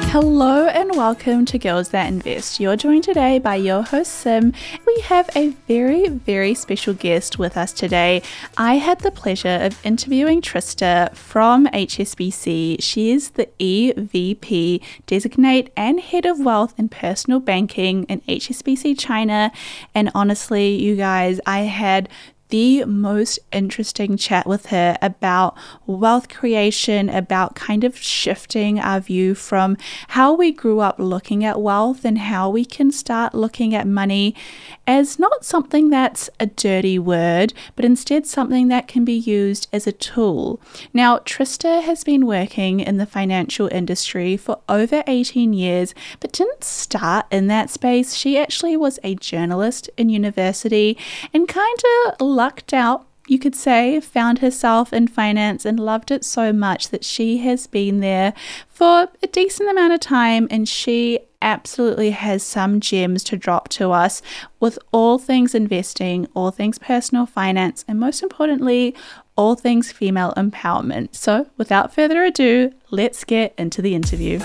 Hello and welcome to Girls That Invest. You're joined today by your host Sim. We have a very, very special guest with us today. I had the pleasure of interviewing Trista from HSBC. She is the EVP Designate and Head of Wealth and Personal Banking in HSBC China. And honestly, you guys, I had the most interesting chat with her about wealth creation, about kind of shifting our view from how we grew up looking at wealth and how we can start looking at money as not something that's a dirty word, but instead something that can be used as a tool. Now, Trista has been working in the financial industry for over 18 years, but didn't start in that space. She actually was a journalist in university and kind of lucked out, you could say, found herself in finance and loved it so much that she has been there for a decent amount of time, and she absolutely has some gems to drop to us with all things investing, all things personal finance, and most importantly, all things female empowerment. So without further ado, let's get into the interview.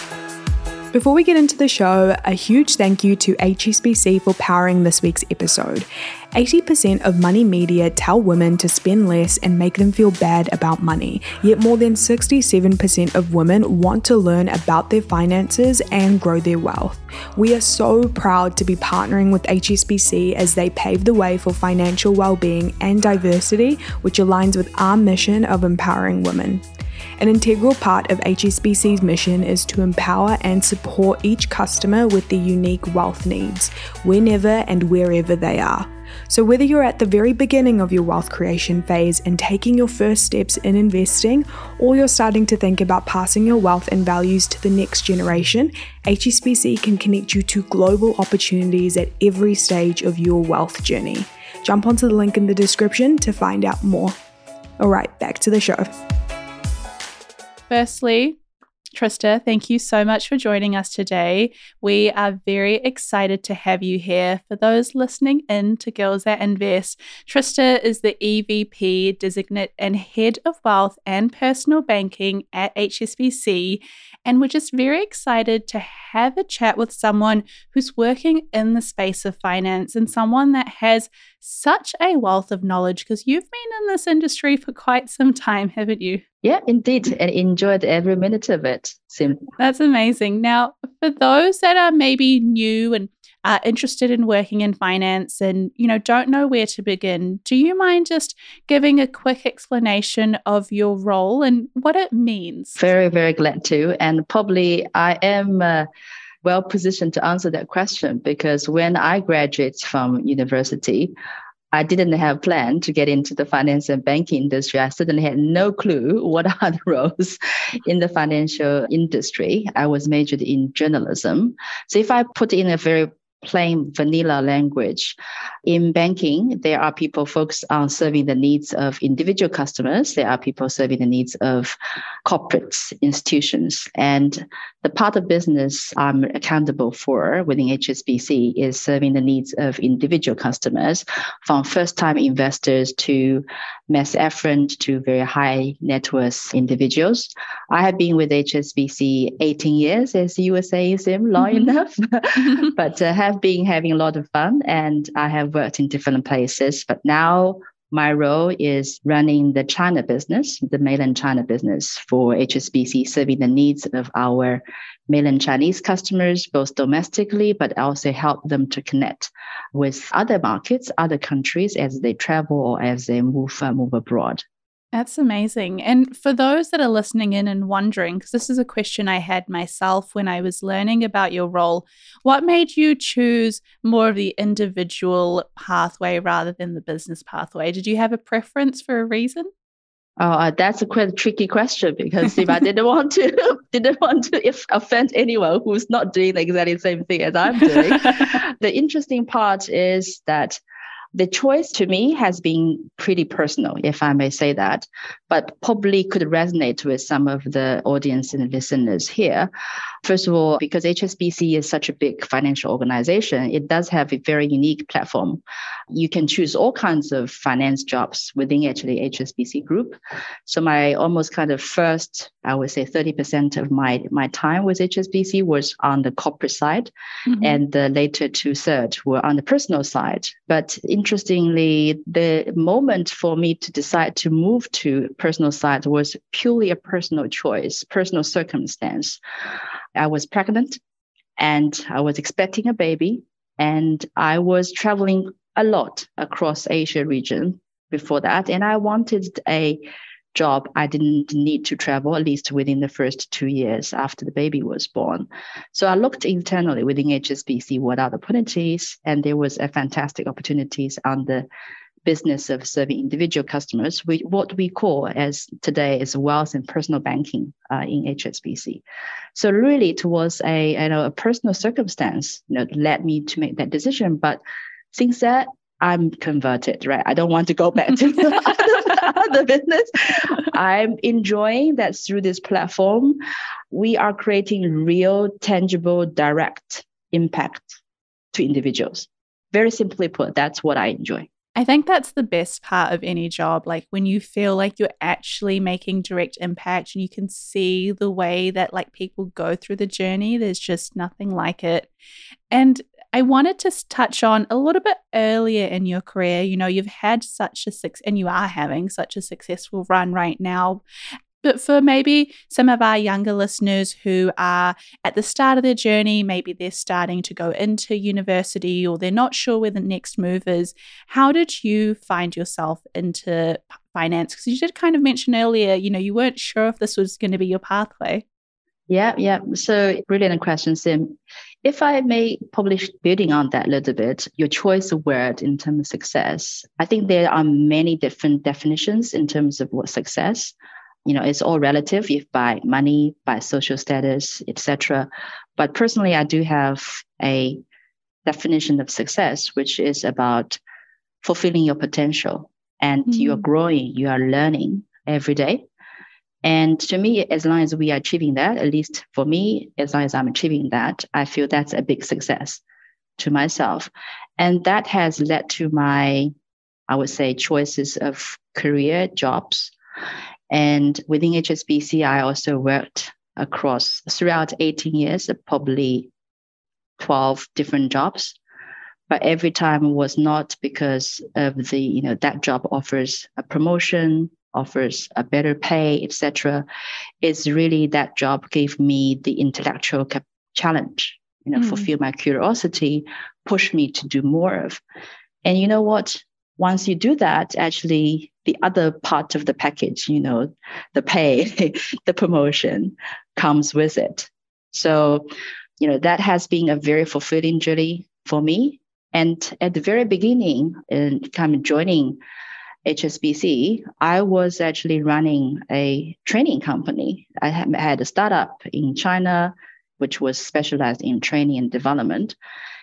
Before we get into the show, a huge thank you to HSBC for powering this week's episode. 80% of money media tell women to spend less and make them feel bad about money, yet more than 67% of women want to learn about their finances and grow their wealth. We are so proud to be partnering with HSBC as they pave the way for financial well-being and diversity, which aligns with our mission of empowering women. An integral part of HSBC's mission is to empower and support each customer with their unique wealth needs, whenever and wherever they are. So whether you're at the very beginning of your wealth creation phase and taking your first steps in investing, or you're starting to think about passing your wealth and values to the next generation, HSBC can connect you to global opportunities at every stage of your wealth journey. Jump onto the link in the description to find out more. All right, back to the show. Firstly, Trista, thank you so much for joining us today. We are very excited to have you here. For those listening in to Girls That Invest, Trista is the EVP Designate and Head of Wealth and Personal Banking at HSBC. And we're just very excited to have a chat with someone who's working in the space of finance and someone that has such a wealth of knowledge, because you've been in this industry for quite some time, haven't you? Yeah, indeed. And enjoyed every minute of it, Sim. That's amazing. Now, for those that are maybe new and are interested in working in finance and, don't know where to begin, do you mind just giving a quick explanation of your role and what it means? Very, very glad to. And probably I am well positioned to answer that question, because when I graduated from university, I didn't have a plan to get into the finance and banking industry. I certainly had no clue what are the roles in the financial industry. I was majored in journalism. So if I put in a very plain vanilla language, in banking, there are people focused on serving the needs of individual customers. There are people serving the needs of corporate institutions. And the part of business I'm accountable for within HSBC is serving the needs of individual customers, from first-time investors to mass affluent to very high net worth individuals. I have been with HSBC 18 years, as you were saying, Sim, long enough, but have been having a lot of fun, and I have worked in different places. But now my role is running the China business, the mainland China business for HSBC, serving the needs of our mainland Chinese customers, both domestically, but also help them to connect with other markets, other countries as they travel or as they move abroad. That's amazing. And for those that are listening in and wondering, because this is a question I had myself when I was learning about your role, what made you choose more of the individual pathway rather than the business pathway? Did you have a preference for a reason? Oh, that's a quite tricky question, because if I didn't want to offend anyone who's not doing exactly the same thing as I'm doing. The interesting part is that The choice to me has been pretty personal, if I may say that, but probably could resonate with some of the audience and listeners here. First of all, because HSBC is such a big financial organization, it does have a very unique platform. You can choose all kinds of finance jobs within actually HSBC Group. So my almost kind of first, I would say 30% of my time with HSBC was on the corporate side, and the later 2/3 were on the personal side. But interestingly, the moment for me to decide to move to personal side was purely a personal choice, personal circumstance. I was pregnant and I was expecting a baby, and I was traveling a lot across Asia region before that. And I wanted a job I didn't need to travel, at least within the first 2 years after the baby was born. So I looked internally within HSBC what are the opportunities, and there was a fantastic opportunities on the business of serving individual customers, what we call as today is wealth and personal banking in HSBC. So really towards a personal circumstance, led me to make that decision. But since that, I'm converted, right? I don't want to go back to the business. I'm enjoying that through this platform, we are creating real, tangible, direct impact to individuals. Very simply put, that's what I enjoy. I think that's the best part of any job, like when you feel like you're actually making direct impact and you can see the way that like people go through the journey. There's just nothing like it. And I wanted to touch on a little bit earlier in your career. You've had and you are having such a successful run right now. But for maybe some of our younger listeners who are at the start of their journey, maybe they're starting to go into university or they're not sure where the next move is, how did you find yourself into finance? Because you did kind of mention earlier, you weren't sure if this was going to be your pathway. Yeah. So brilliant question, Sim. If I may publish building on that a little bit, your choice of word in terms of success, I think there are many different definitions in terms of what success. It's all relative, if by money, by social status, etc. But personally, I do have a definition of success, which is about fulfilling your potential. And you are growing, you are learning every day. And to me, as long as we are achieving that, at least for me, as long as I'm achieving that, I feel that's a big success to myself. And that has led to my, I would say, choices of career jobs. And within HSBC, I also worked throughout 18 years, probably 12 different jobs. But every time was not because of that job offers a promotion, offers a better pay, etc. It's really that job gave me the intellectual challenge, fulfill my curiosity, push me to do more of. And you know what? Once you do that, actually, the other part of the package, the pay, the promotion comes with it. So, that has been a very fulfilling journey for me. And at the very beginning, in kind of joining HSBC, I was actually running a training company. I had a startup in China, which was specialized in training and development,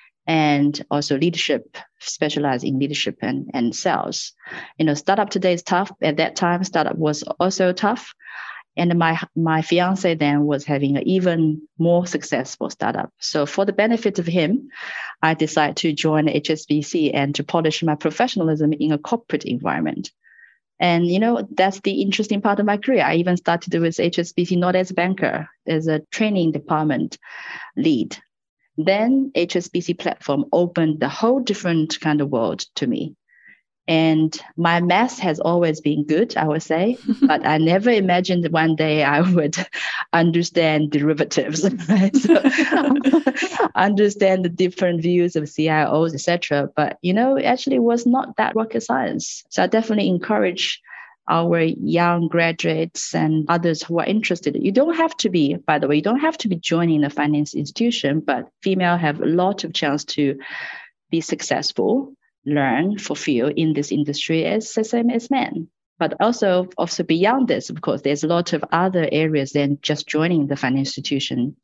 and also leadership, specialized in leadership and sales. Startup today is tough. At that time, startup was also tough. And my fiance then was having an even more successful startup. So for the benefit of him, I decided to join HSBC and to polish my professionalism in a corporate environment. And, that's the interesting part of my career. I even started with HSBC, not as a banker, as a training department lead. Then HSBC platform opened the whole different kind of world to me. And my math has always been good, I would say, but I never imagined one day I would understand derivatives, right? So, understand the different views of CIOs, etc. But, actually was not that rocket science. So I definitely encourage our young graduates and others who are interested. You don't have to be, by the way, you don't have to be joining a finance institution, but female have a lot of chance to be successful, learn, fulfill in this industry as the same as men. But also beyond this, of course, there's a lot of other areas than just joining the financial institution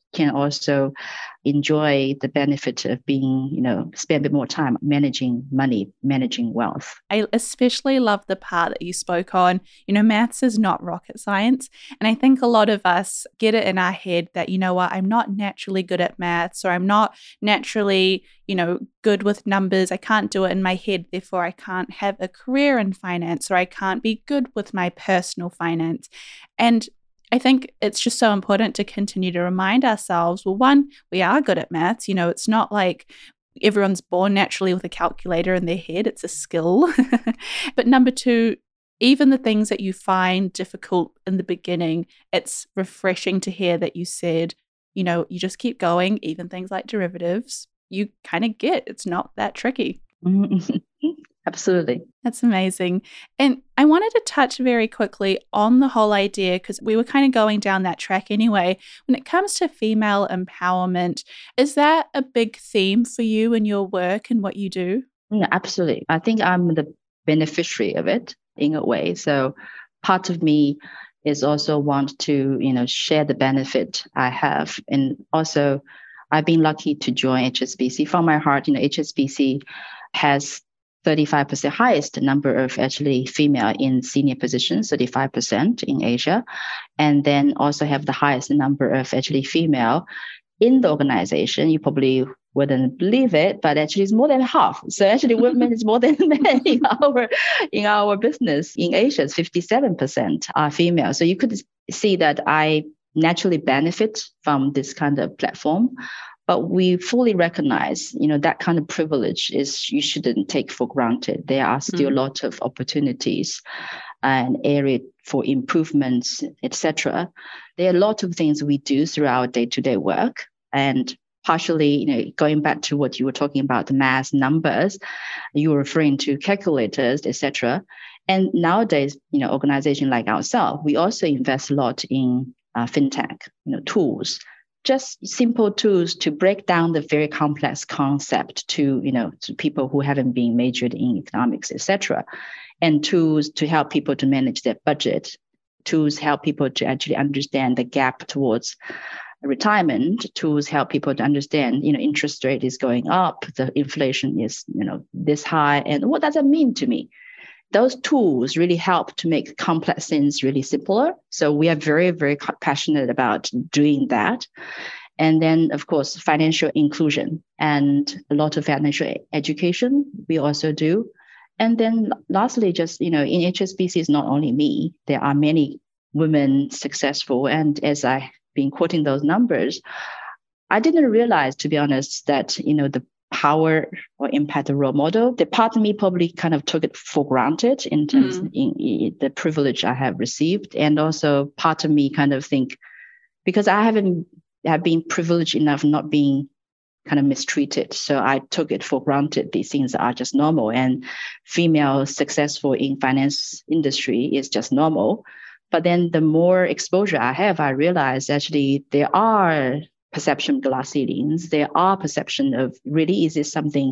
can also enjoy the benefit of being, spend a bit more time managing money, managing wealth. I especially love the part that you spoke on. Maths is not rocket science. And I think a lot of us get it in our head that, I'm not naturally good at maths, or I'm not naturally, good with numbers. I can't do it in my head. Therefore, I can't have a career in finance, or I can't be good with my personal finance. And I think it's just so important to continue to remind ourselves, well, one, we are good at maths. It's not like everyone's born naturally with a calculator in their head. It's a skill. But number two, even the things that you find difficult in the beginning, it's refreshing to hear that you said, you just keep going. Even things like derivatives, you kind of get it's not that tricky. Absolutely. That's amazing. And I wanted to touch very quickly on the whole idea, because we were kind of going down that track anyway. When it comes to female empowerment, is that a big theme for you in your work and what you do? Absolutely. I think I'm the beneficiary of it in a way. So part of me is also want to, share the benefit I have. And also, I've been lucky to join HSBC. From my heart, HSBC has 35% highest number of actually female in senior positions, 35% in Asia, and then also have the highest number of actually female in the organization. You probably wouldn't believe it, but actually it's more than half. So actually women is more than men in our business. In Asia, it's 57% are female. So you could see that I naturally benefit from this kind of platform. But we fully recognize, that kind of privilege is you shouldn't take for granted. There are still a lot of opportunities and area for improvements, etc. There are a lot of things we do through our day-to-day work, and partially, going back to what you were talking about, the math numbers, you were referring to calculators, etc. And nowadays, organizations like ourselves, we also invest a lot in fintech, tools. Just simple tools to break down the very complex concept to people who haven't been majored in economics, etc. And tools to help people to manage their budget. Tools help people to actually understand the gap towards retirement. Tools help people to understand, interest rate is going up, the inflation is, this high, and what does that mean to me? Those tools really help to make complex things really simpler. So we are very, very passionate about doing that. And then, of course, financial inclusion and a lot of financial education we also do. And then lastly, just, in HSBC, it's not only me. There are many women successful. And as I've been quoting those numbers, I didn't realize, to be honest, that, the power or impact of role model. The part of me probably kind of took it for granted in terms of the privilege I have received. And also part of me kind of think, because I have been privileged enough not being kind of mistreated. So I took it for granted. These things are just normal. And female successful in finance industry is just normal. But then the more exposure I have, I realize actually there are perception glass ceilings. There are perception of really, is this something,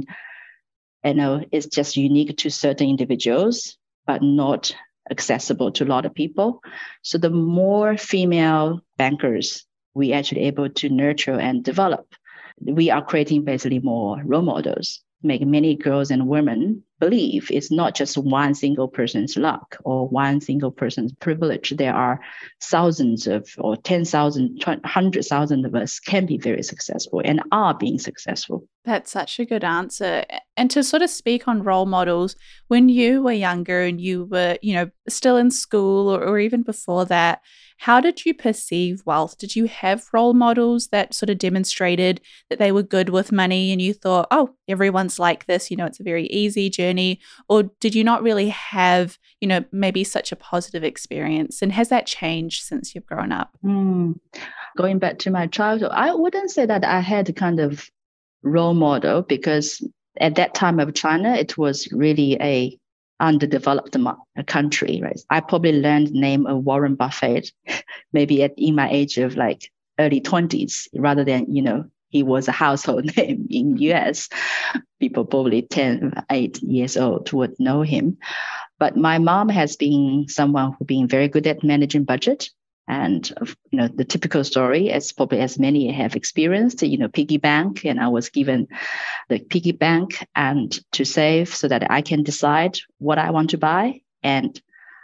is just unique to certain individuals, but not accessible to a lot of people. So the more female bankers we actually able to nurture and develop, we are creating basically more role models, make many girls and women believe it's not just one single person's luck or one single person's privilege. There are thousands of, or 10,000, 100,000 of us can be very successful and are being successful. That's such a good answer. And to sort of speak on role models, when you were younger and you were, still in school or even before that, how did you perceive wealth? Did you have role models that sort of demonstrated that they were good with money and you thought, oh, everyone's like this, it's a very easy journey? Or did you not really have, maybe such a positive experience? And has that changed since you've grown up? Going back to my childhood, I wouldn't say that I had kind of role model, because at that time of China, it was really a underdeveloped country, right? I probably learned the name of Warren Buffett maybe in my age of like early 20s, rather than, he was a household name in US. People probably 10, 8 years old would know him. But my mom has been someone who's been very good at managing budget. And, the typical story, as probably as many have experienced, piggy bank. And I was given the piggy bank and to save so that I can decide what I want to buy. And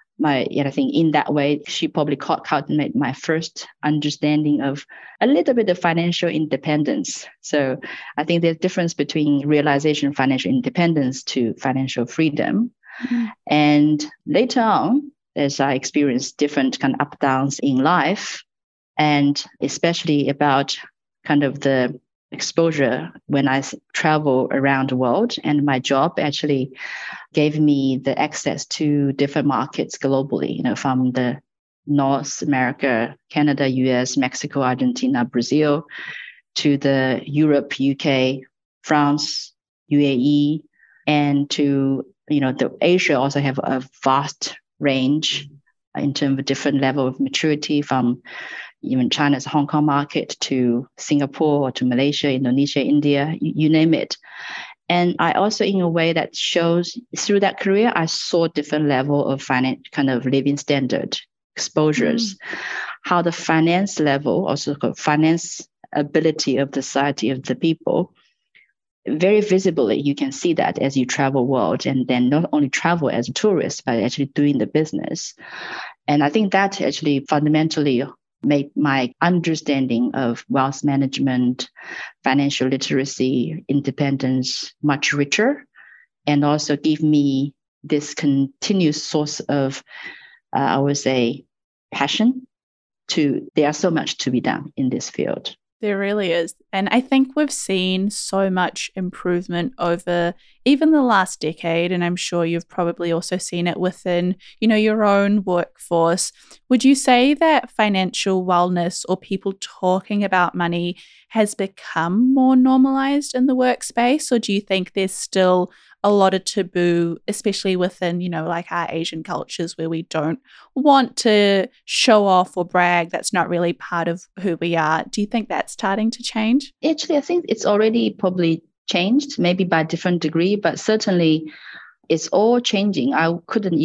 I think in that way, she probably made my first understanding of a little bit of financial independence. So I think there's a difference between realization of financial independence to financial freedom. Mm-hmm. And later on, as I experienced different kind of up downs in life, and especially about kind of the exposure when I travel around the world, and my job actually gave me the access to different markets globally, from the North America, Canada, US, Mexico, Argentina, Brazil, to the Europe, UK, France, UAE, and to, the Asia also have a vast range in terms of different level of maturity, from even China's Hong Kong market to Singapore or to Malaysia, Indonesia, India, you name it. And I also, in a way that shows through that career, I saw different level of kind of living standard exposures, how the finance level, also finance ability of the society of the people, very visibly, you can see that as you travel world, and then not only travel as a tourist, but actually doing the business. And I think that actually fundamentally made my understanding of wealth management, financial literacy, independence much richer, and also give me this continuous source of, I would say, passion there's so much to be done in this field. There really is. And I think we've seen so much improvement over even the last decade. And I'm sure you've probably also seen it within, your own workforce. Would you say that financial wellness or people talking about money has become more normalized in the workspace? Or do you think there's still a lot of taboo, especially within, like our Asian cultures where we don't want to show off or brag? That's not really part of who we are. Do you think that's starting to change? Actually, I think it's already probably changed, maybe by different degree, but certainly it's all changing. I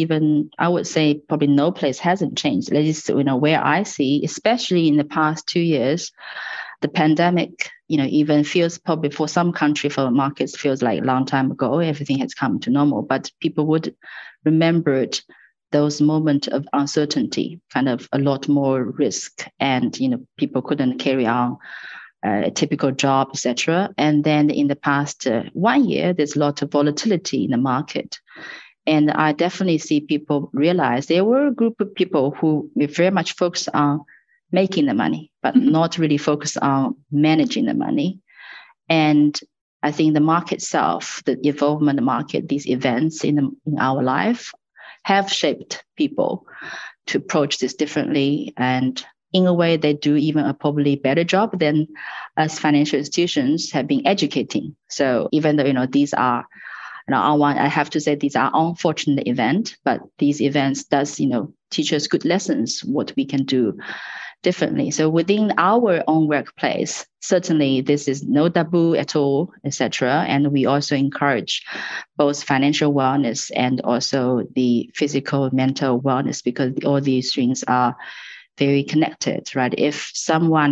would say probably no place hasn't changed. At least, where I see, especially in the past 2 years, the pandemic, even feels probably for some country, for markets, feels like a long time ago. Everything has come to normal, but people would remember those moments of uncertainty, kind of a lot more risk, and people couldn't carry on a typical job, etc. And then in the past 1 year, there's a lot of volatility in the market. And I definitely see people realize there were a group of people who were very much focused on making the money, but not really focused on managing the money. And I think the market itself, the involvement of the market, these events in our life have shaped people to approach this differently. And in a way, they do even a probably better job than us financial institutions have been educating. So even though, these are, I have to say these are unfortunate events, but these events does, teach us good lessons, what we can do differently. So within our own workplace, certainly this is no taboo at all, etc. And we also encourage both financial wellness and also the physical, mental wellness, because all these things are very connected, right? If someone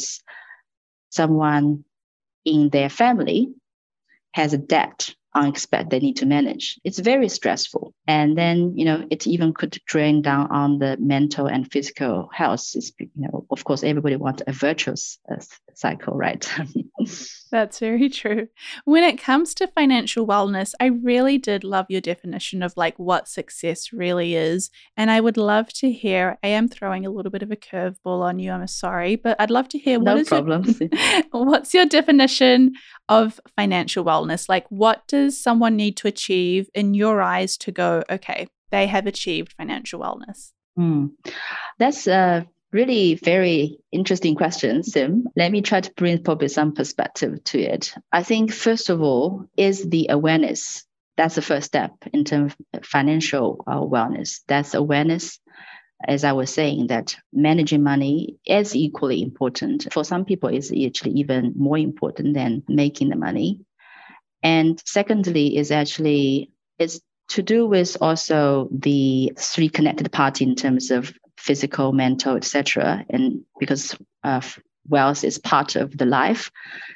in their family has a debt unexpected they need to manage, it's very stressful. And then, it even could drain down on the mental and physical health. It's, of course, everybody wants a virtuous cycle, right? That's very true. When it comes to financial wellness, I really did love your definition of like what success really is. And I would love to hear, I am throwing a little bit of a curveball on you, I'm sorry, but I'd love to hear what's your definition of financial wellness? Like, what does someone need to achieve in your eyes to go, okay, they have achieved financial wellness? That's a really very interesting question, Sim. Let me try to bring probably some perspective to it. I think, first of all, is the awareness. That's the first step in terms of financial wellness. That's awareness. As I was saying, that managing money is equally important. For some people, it's actually even more important than making the money. And secondly, it's to do with also the three connected parties in terms of physical, mental, etc. And because wealth is part of the life.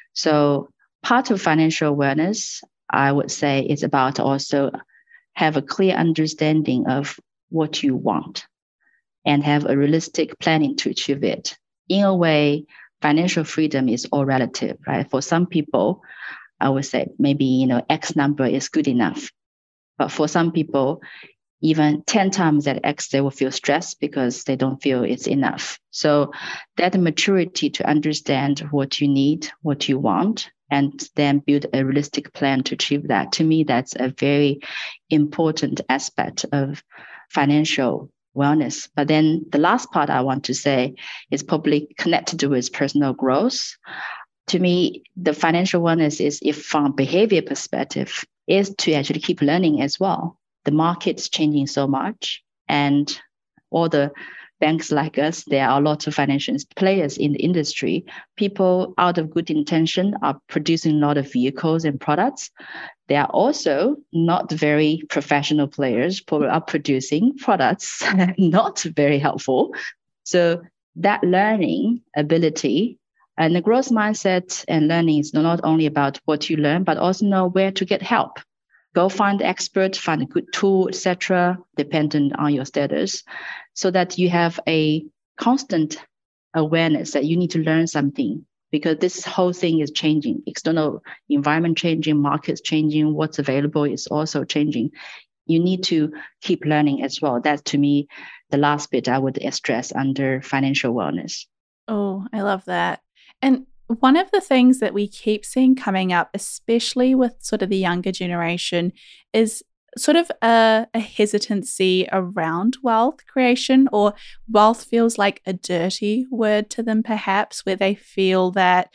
So part of financial awareness, I would say, is about also have a clear understanding of what you want and have a realistic planning to achieve it. In a way, financial freedom is all relative, right? For some people, I would say maybe, X number is good enough. But for some people, even 10 times that X, they will feel stressed because they don't feel it's enough. So that maturity to understand what you need, what you want, and then build a realistic plan to achieve that. To me, that's a very important aspect of financial wellness. But then the last part I want to say is probably connected with personal growth. To me, the financial wellness is, if from behavior perspective, is to actually keep learning as well. The market's changing so much, and all the banks like us, there are a lot of financial players in the industry. People out of good intention are producing a lot of vehicles and products. There are also not very professional players who are producing products not very helpful. So that learning ability and the growth mindset and learning is not only about what you learn, but also know where to get help. Go find an expert, find a good tool, etc., dependent on your status, so that you have a constant awareness that you need to learn something, because this whole thing is changing. External environment changing, markets changing, what's available is also changing. You need to keep learning as well. That's, to me, the last bit I would stress under financial wellness. Oh, I love that. And one of the things that we keep seeing coming up, especially with sort of the younger generation, is sort of a hesitancy around wealth creation, or wealth feels like a dirty word to them, perhaps, where they feel that,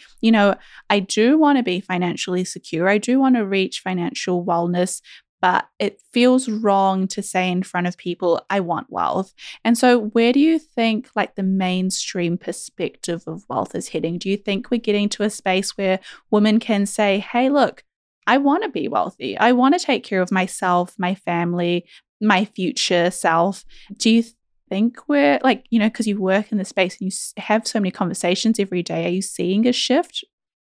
I do want to be financially secure. I do want to reach financial wellness, but it feels wrong to say in front of people, I want wealth. And so where do you think like the mainstream perspective of wealth is heading? Do you think we're getting to a space where women can say, hey, look, I want to be wealthy. I want to take care of myself, my family, my future self. Do you think we're like, because you work in the space and you have so many conversations every day, are you seeing a shift?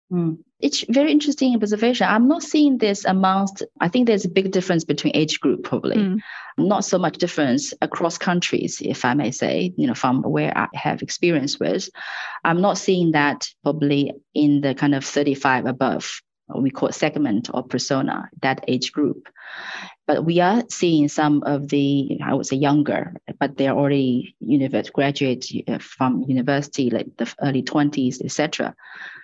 It's very interesting observation. I'm not seeing this amongst, I think there's a big difference between age group, probably. Not so much difference across countries, if I may say, from where I have experience with. I'm not seeing that probably in the kind of 35 above, we call segment or persona, that age group. But we are seeing some of the, I would say younger, but they're already graduates from university, like the early 20s, etc.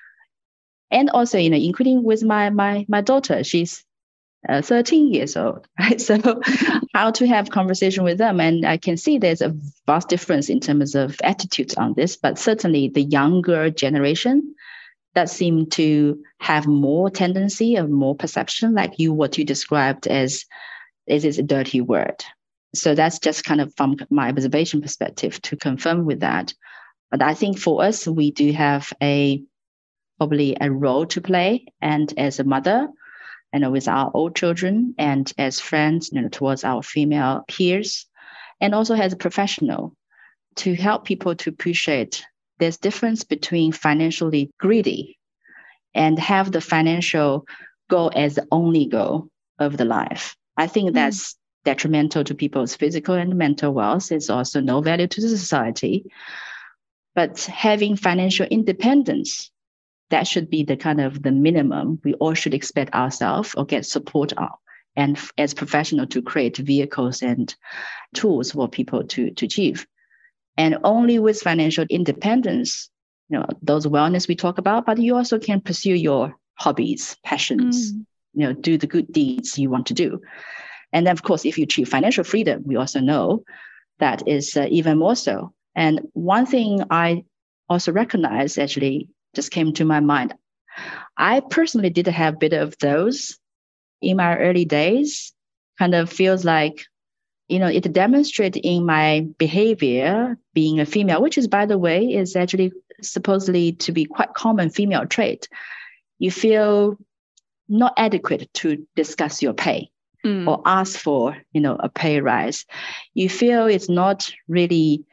And also, including with my daughter, she's 13 years old, right? So how to have conversation with them. And I can see there's a vast difference in terms of attitudes on this, but certainly the younger generation that seem to have more tendency of more perception, like what you described as is a dirty word. So that's just kind of from my observation perspective to confirm with that. But I think for us, we do have probably a role to play, and as a mother, with our old children, and as friends, towards our female peers, and also as a professional, to help people to appreciate there's difference between financially greedy and have the financial goal as the only goal of the life. I think that's detrimental to people's physical and mental wealth. It's also no value to the society. But having financial independence, that should be the kind of the minimum we all should expect ourselves or get support on. And as professionals to create vehicles and tools for people to achieve. And only with financial independence, those wellness we talk about, but you also can pursue your hobbies, passions, do the good deeds you want to do. And then, of course, if you achieve financial freedom, we also know that is even more so. And one thing I also recognize actually just came to my mind. I personally did have a bit of those in my early days. Kind of feels like, it demonstrated in my behavior being a female, which is, by the way, is actually supposedly to be quite common female trait. You feel not adequate to discuss your pay or ask for, a pay rise. You feel it's not really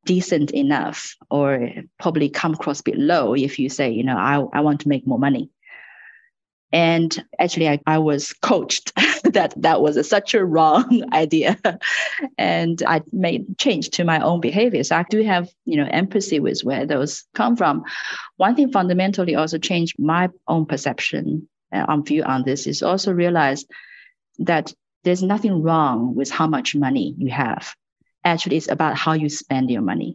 decent enough, or probably come across a bit low if you say, I want to make more money. And actually, I was coached that was such a wrong idea. And I made change to my own behavior. So I do have, empathy with where those come from. One thing fundamentally also changed my own perception and view on this is also realize that there's nothing wrong with how much money you have. Actually, it's about how you spend your money.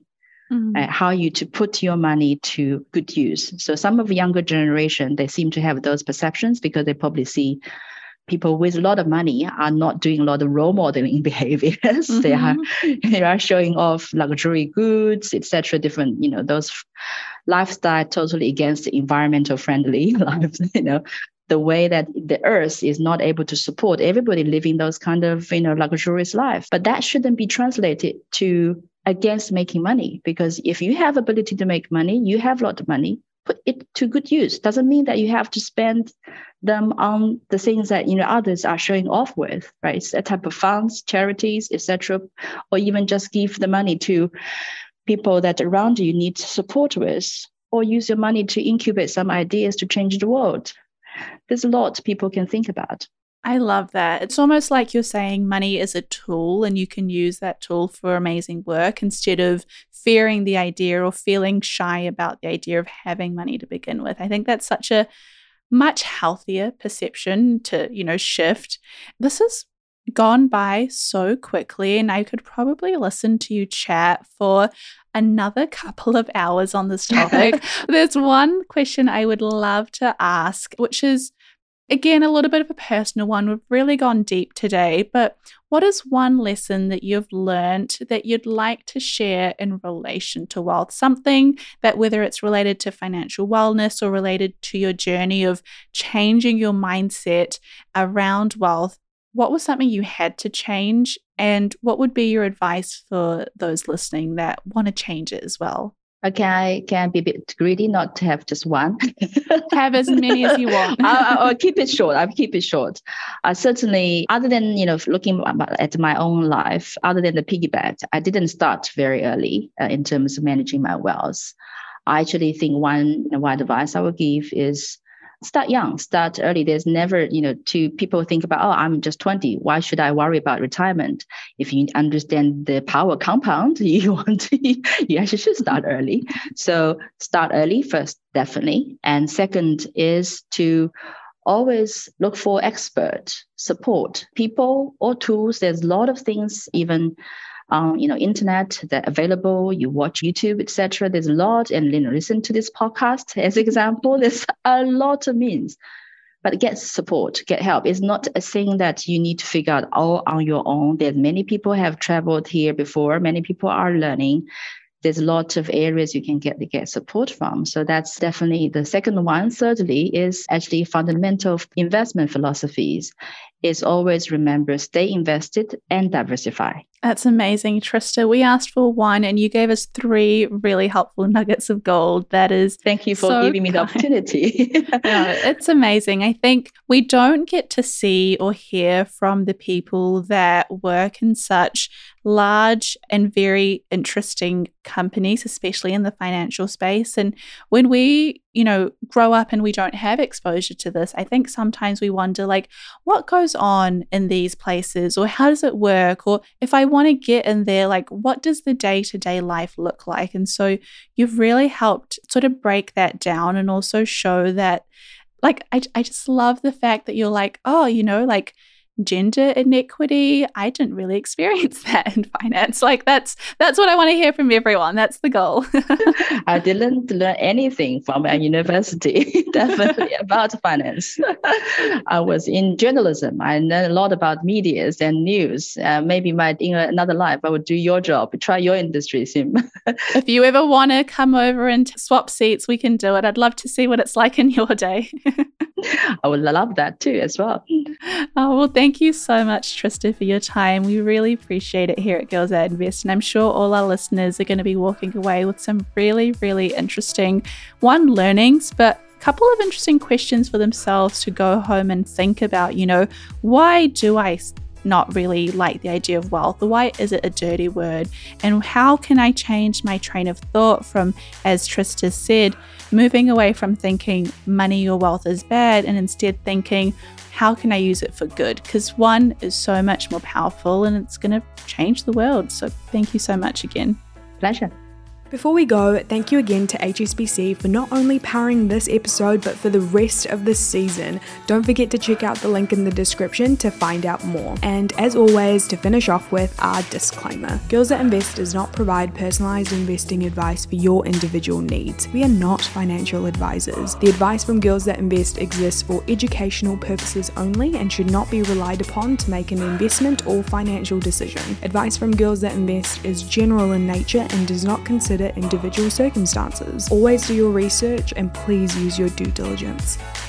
How you to put your money to good use. So some of the younger generation, they seem to have those perceptions because they probably see people with a lot of money are not doing a lot of role modeling behaviors. They are showing off luxury goods, etc. Different, those lifestyle totally against the environmental friendly life. The way that the earth is not able to support everybody living those kind of luxurious life. But that shouldn't be translated to against making money, because if you have ability to make money, you have a lot of money, put it to good use. Doesn't mean that you have to spend them on the things that others are showing off with, right? It's a type of funds, charities, etc., or even just give the money to people that around you need support with, or use your money to incubate some ideas to change the world. There's a lot people can think about. I love that. It's almost like you're saying money is a tool and you can use that tool for amazing work instead of fearing the idea or feeling shy about the idea of having money to begin with. I think that's such a much healthier perception to, shift. This has gone by so quickly, and I could probably listen to you chat for another couple of hours on this topic. There's one question I would love to ask, which is, again, a little bit of a personal one. We've really gone deep today, but what is one lesson that you've learned that you'd like to share in relation to wealth? Something that, whether it's related to financial wellness or related to your journey of changing your mindset around wealth, what was something you had to change? And what would be your advice for those listening that want to change it as well? Okay, I can be a bit greedy, not to have just one. Have as many as you want. I'll keep it short. I'll keep it short. Certainly, other than, looking at my own life, other than the piggy bank, I didn't start very early in terms of managing my wealth. I actually think one advice I would give is start young, start early. There's never, to people think about, I'm just 20. Why should I worry about retirement? If you understand the power compound, you actually should start early. So start early first, definitely. And second is to always look for expert support, people or tools. There's a lot of things, even internet that available. You watch YouTube, etc. There's a lot, and listen to this podcast as example. There's a lot of means, but get support, get help. It's not a thing that you need to figure out all on your own. There's many people have traveled here before. Many people are learning. There's a lot of areas you can get support from. So that's definitely the second one. Thirdly is actually fundamental investment philosophies is always remember, stay invested and diversify. That's amazing, Trista. We asked for one and you gave us 3 really helpful nuggets of gold. That is Thank you for giving me the opportunity. No, it's amazing. I think we don't get to see or hear from the people that work in such large and very interesting companies, especially in the financial space. And when we, grow up and we don't have exposure to this, I think sometimes we wonder, what goes on in these places, or how does it work? Or if I want to get in there, what does the day-to-day life look like? And so you've really helped sort of break that down and also show that, I just love the fact that you're gender inequity, I didn't really experience that in finance. That's what I want to hear from everyone. That's the goal. I didn't learn anything from a university, definitely about finance. I was in journalism. I learned a lot about media and news. Maybe in another life, I would do your job, try your industry, Sim. If you ever want to come over and swap seats, we can do it. I'd love to see what it's like in your day. I would love that too as well. Oh, well, thank you so much, Trista, for your time. We really appreciate it here at Girls That Invest. And I'm sure all our listeners are going to be walking away with some really, really interesting, learnings, but a couple of interesting questions for themselves to go home and think about, why do I not really like the idea of wealth? Why is it a dirty word? And how can I change my train of thought from, as Trista said, moving away from thinking money or wealth is bad and instead thinking, how can I use it for good? Because one is so much more powerful and it's going to change the world. So thank you so much again. Pleasure. Before we go, thank you again to HSBC for not only powering this episode, but for the rest of the season. Don't forget to check out the link in the description to find out more. And as always, to finish off with our disclaimer. Girls That Invest does not provide personalized investing advice for your individual needs. We are not financial advisors. The advice from Girls That Invest exists for educational purposes only and should not be relied upon to make an investment or financial decision. Advice from Girls That Invest is general in nature and does not consider individual circumstances. Always do your research and please use your due diligence.